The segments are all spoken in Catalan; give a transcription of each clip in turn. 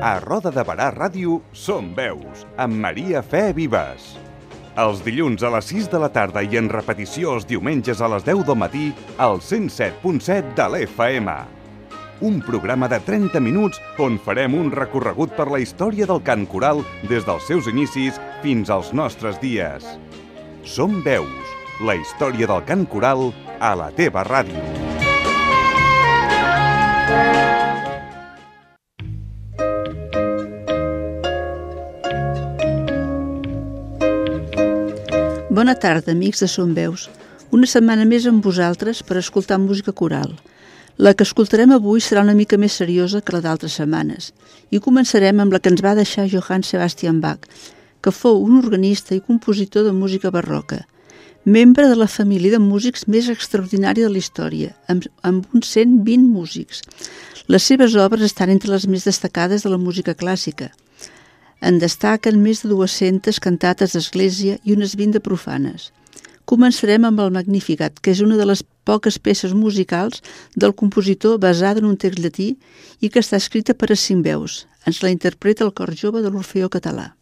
A Roda de Barà Ràdio Som Veus, amb Maria Fe Vives. Els dilluns a les 6 de la tarda i en repetició els diumenges a les 10 del matí al 107.7 de l'FM. Un programa de 30 minuts on farem un recorregut per la història del cant coral des dels seus inicis fins als nostres dies. Som Veus, la història del cant coral a la teva ràdio. Bona tarda, amics de Som Veus. Una setmana més amb vosaltres per escoltar música coral. La que escoltarem avui serà una mica més seriosa que la d'altres setmanes. I començarem amb la que ens va deixar Johann Sebastian Bach, que fou un organista i compositor de música barroca, membre de la família de músics més extraordinària de la història, amb uns 120 músics. Les seves obres estan entre les més destacades de la música clàssica. En destaquen més de 200 cantates d'església i unes 20 de profanes. Començarem amb el Magnificat, que és una de les poques peces musicals del compositor basada en un text llatí i que està escrita per a 5 veus. Ens la interpreta el cor jove de l'Orfeó Català.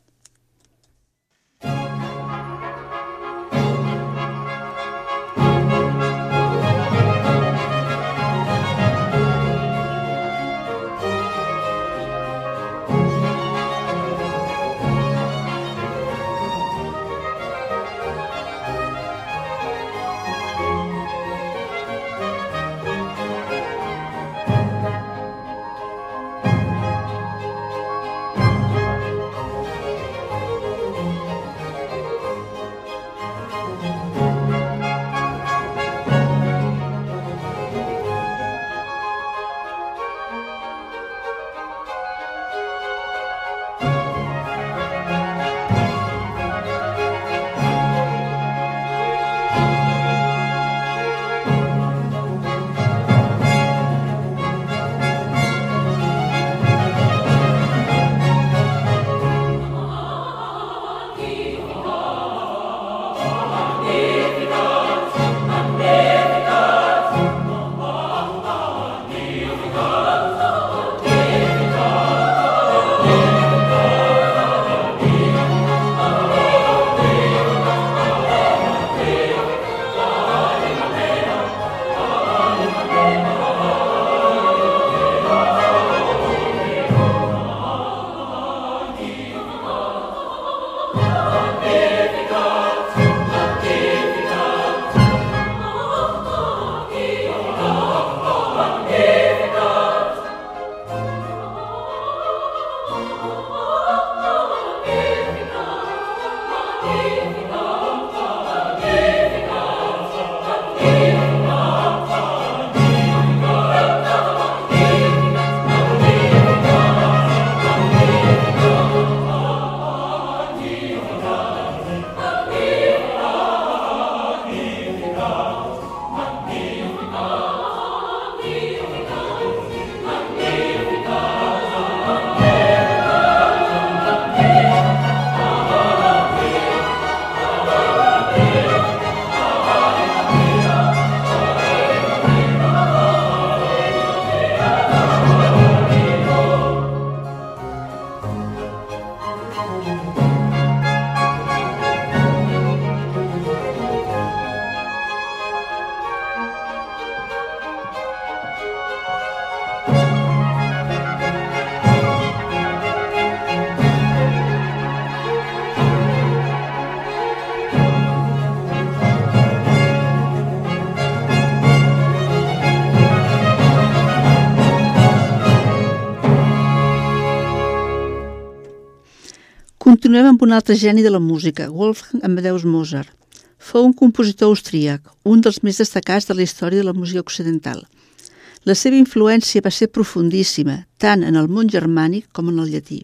Continuem amb un altre geni de la música, Wolfgang Amadeus Mozart. Fou un compositor austríac, un dels més destacats de la història de la música occidental. La seva influència va ser profundíssima, tant en el món germànic com en el llatí.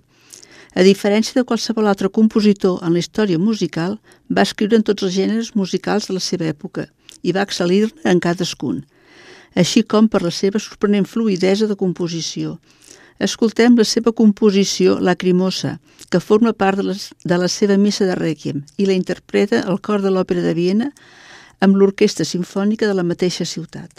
A diferència de qualsevol altre compositor en la història musical, va escriure en tots els gèneres musicals de la seva època i va excel·lir-ne en cadascun, així com per la seva sorprenent fluïdesa de composició. Escoltem la seva composició Lacrimosa, que forma part de la seva missa de Rèquiem i la interpreta el cor de l'Òpera de Viena amb l'Orquestra Simfònica de la mateixa ciutat.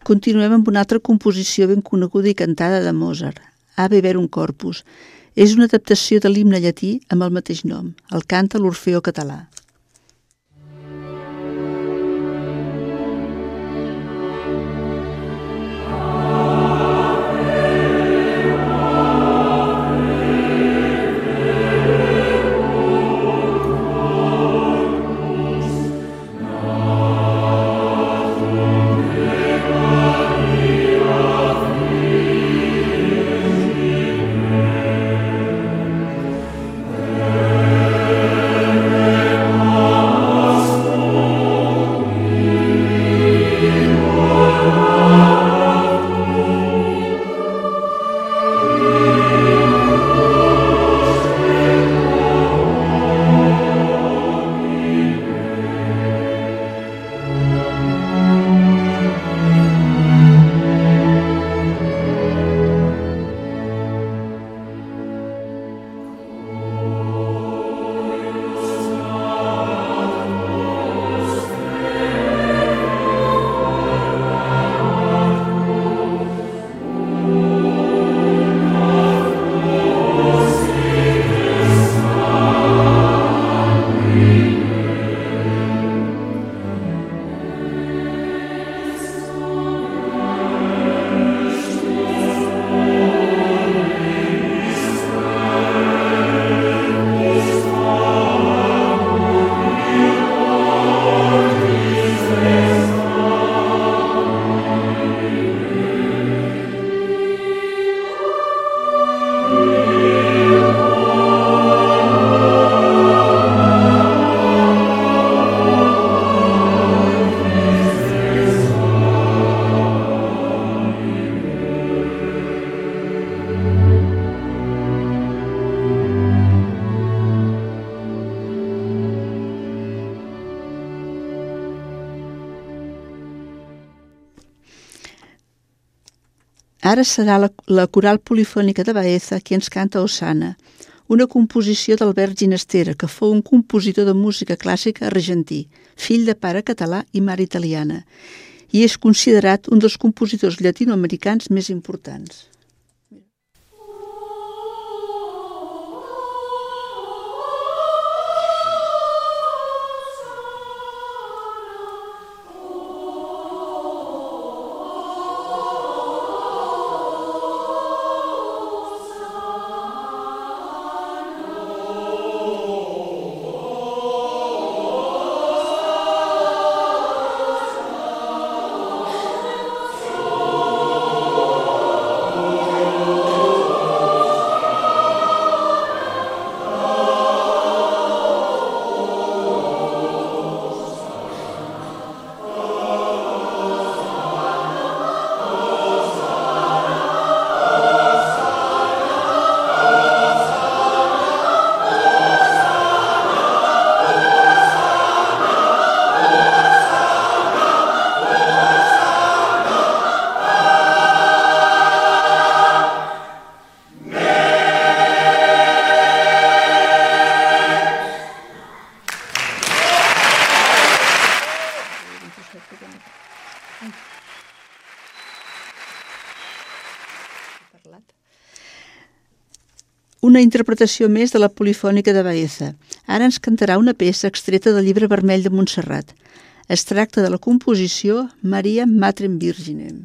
Continuem amb una altra composició ben coneguda i cantada de Mozart, Ave Verum Corpus. És una adaptació de l'himne llatí amb el mateix nom. El canta l'Orfeó Català. Ara serà la Coral Polifònica de Baeza qui ens canta Osana, una composició d'Albert Ginastera, que fou un compositor de música clàssica argentí, fill de pare català i mare italiana, i és considerat un dels compositors llatinoamericans més importants. Una interpretació més de la Polifònica de Baeza. Ara ens cantarà una peça extreta del Llibre Vermell de Montserrat. Es tracta de la composició Maria Matrem Virginem.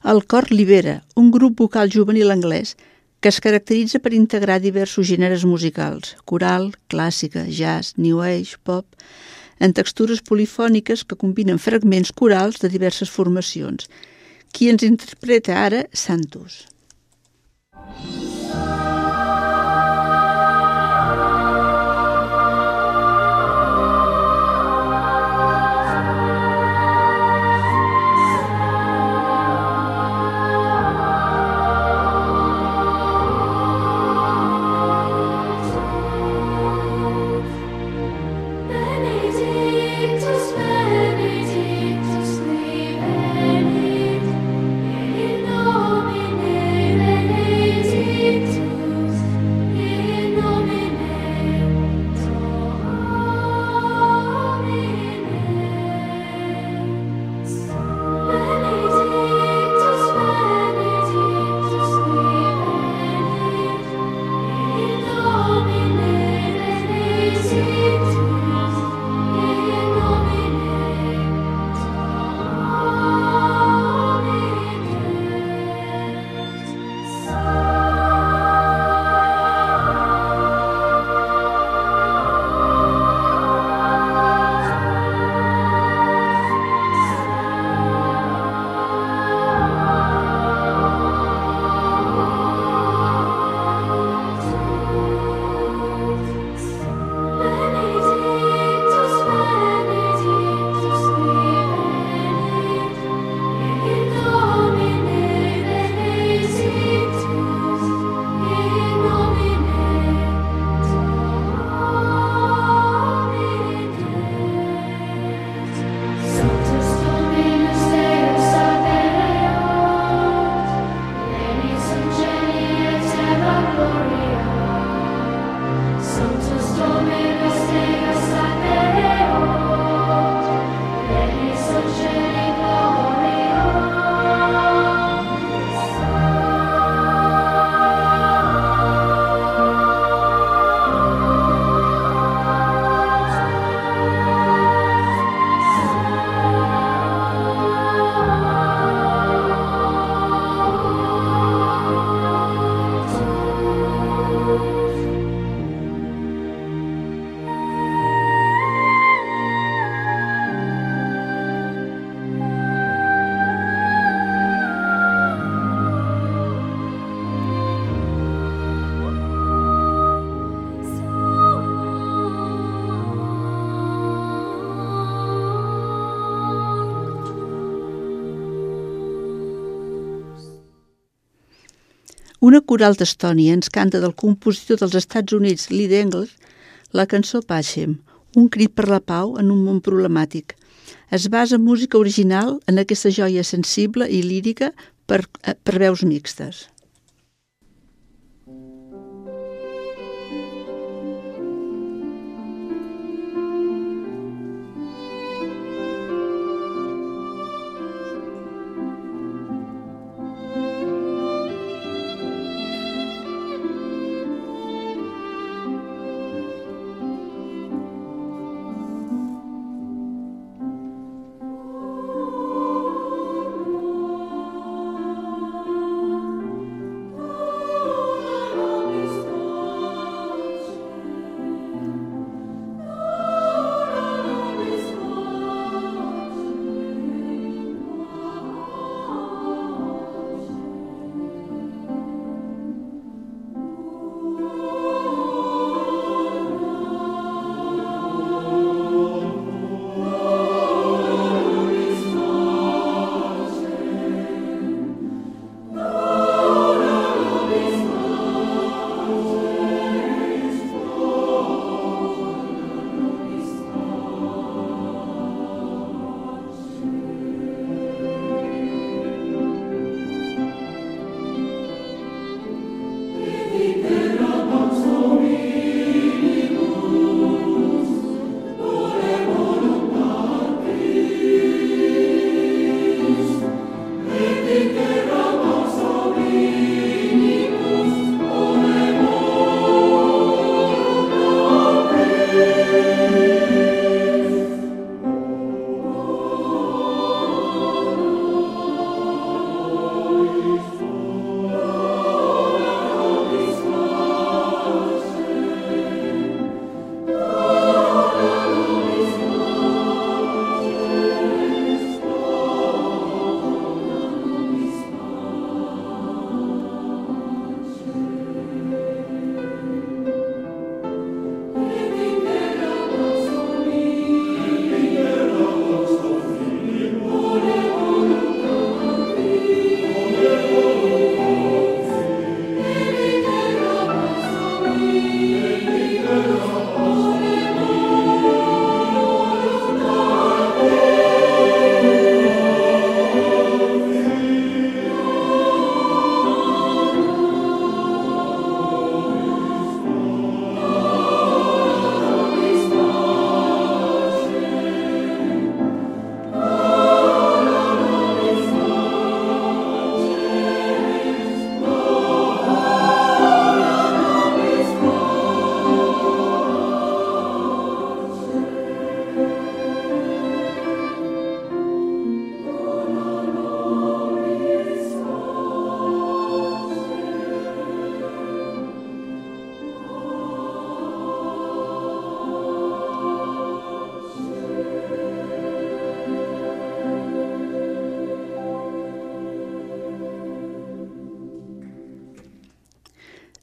El cor Libera, un grup vocal juvenil anglès que es caracteritza per integrar diversos gèneres musicals, coral, clàssica, jazz, new age, pop, en textures polifòniques que combinen fragments corals de diverses formacions. Qui ens interpreta ara? Santos. Una coral d'Estònia ens canta del compositor dels Estats Units, Lee Dengler, la cançó Pacem, un crit per la pau en un món problemàtic. Es basa en música original en aquesta joia sensible i lírica per veus mixtes.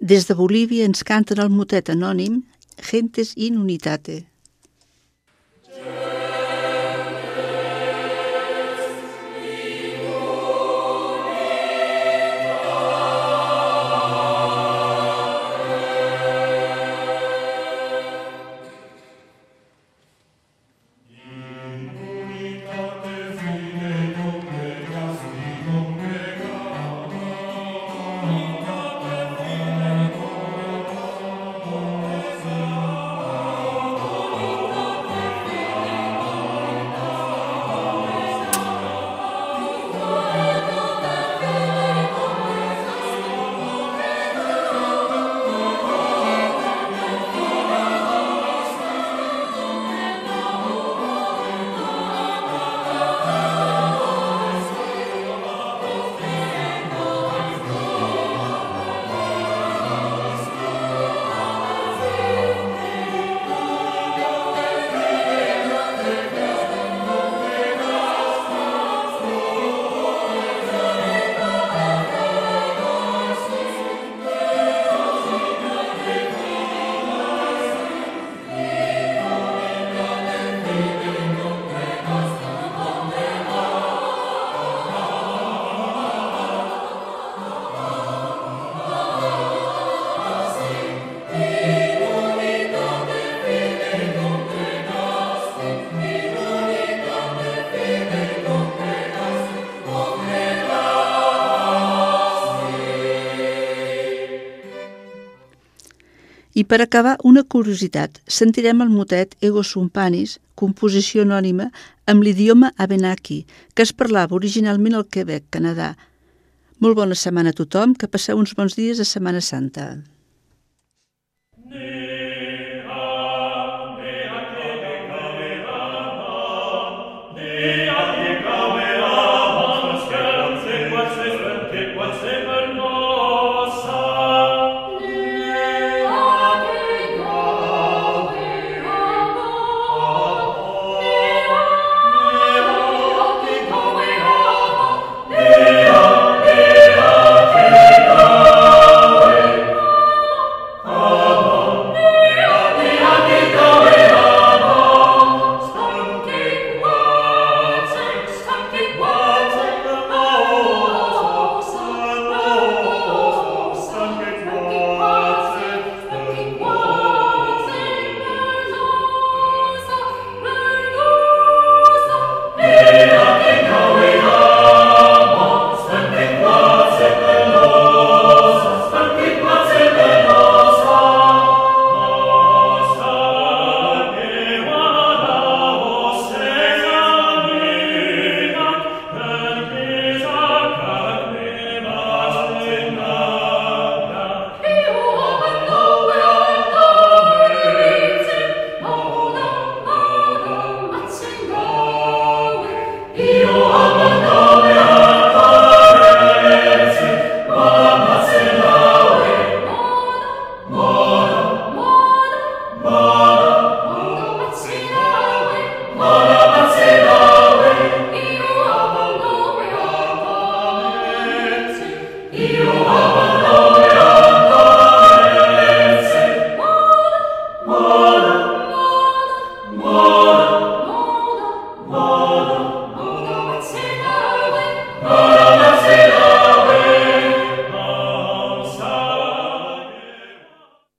Des de Bolívia ens canten el motet anònim Gentes in Unitate. I per acabar, una curiositat. Sentirem el motet Ego Sum Panis, composició anònima amb l'idioma Abenaki, que es parlava originalment al Quebec, Canadà. Molt bona setmana a tothom, que passeu uns bons dies a Setmana Santa.